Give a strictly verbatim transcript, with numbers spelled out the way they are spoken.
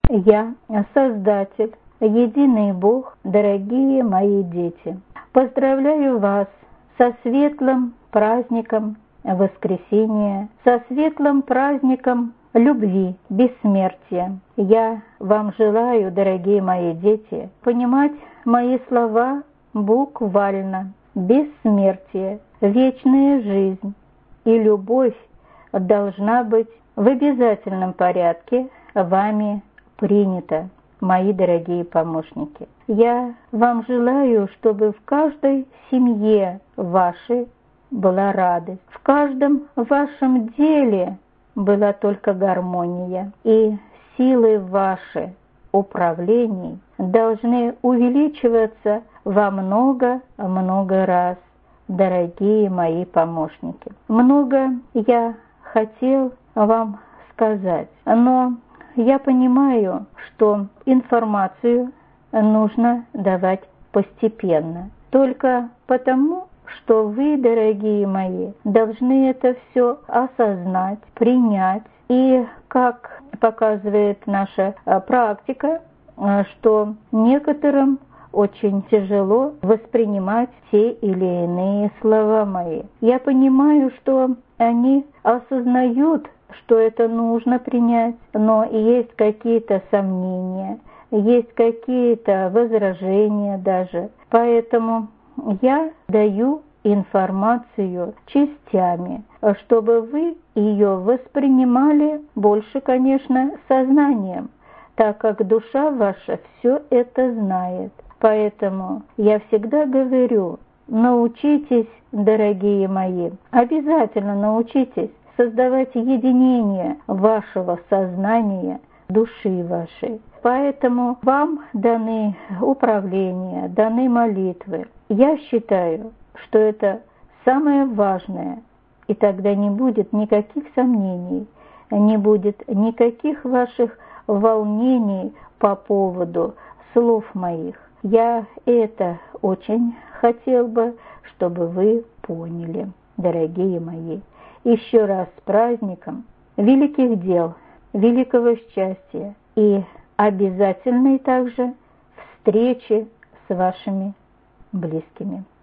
Я, Создатель, единый Бог, дорогие мои дети. Поздравляю вас со светлым праздником воскресения, со светлым праздником любви, бессмертия. Я вам желаю, дорогие мои дети, понимать мои слова буквально. Бессмертие, вечная жизнь и любовь должна быть в обязательном порядке вами принята, мои дорогие помощники. Я вам желаю, чтобы в каждой семье вашей была радость, в каждом вашем деле была только гармония, и силы ваши управлений должны увеличиваться во много-много раз, дорогие мои помощники. Много я хотел вам сказать, но я понимаю, что информацию нужно давать постепенно. Только потому, что вы, дорогие мои, должны это все осознать, принять. И, как показывает наша практика, что некоторым очень тяжело воспринимать те или иные слова мои. Я понимаю, что они осознают, что это нужно принять, но есть какие-то сомнения, есть какие-то возражения даже. Поэтому я даю информацию частями, чтобы вы ее воспринимали больше, конечно, сознанием, так как душа ваша все это знает. Поэтому я всегда говорю, научитесь, дорогие мои, обязательно научитесь создавать единение вашего сознания, души вашей. Поэтому вам даны управления, даны молитвы. Я считаю, что это самое важное, и тогда не будет никаких сомнений, не будет никаких ваших волнений по поводу слов моих. Я это очень хотел бы, чтобы вы поняли, дорогие мои. Еще раз с праздником великих дел, великого счастья и обязательной также встречи с вашими близкими.